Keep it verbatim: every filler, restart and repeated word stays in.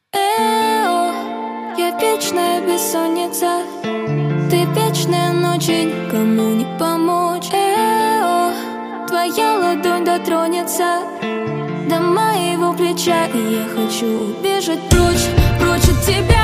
Эо, я вечная бессонница, ты вечная ночь, и никому не помочь. Эо, твоя ладонь дотронется до моего плеча, и я хочу убежать прочь, прочь от тебя.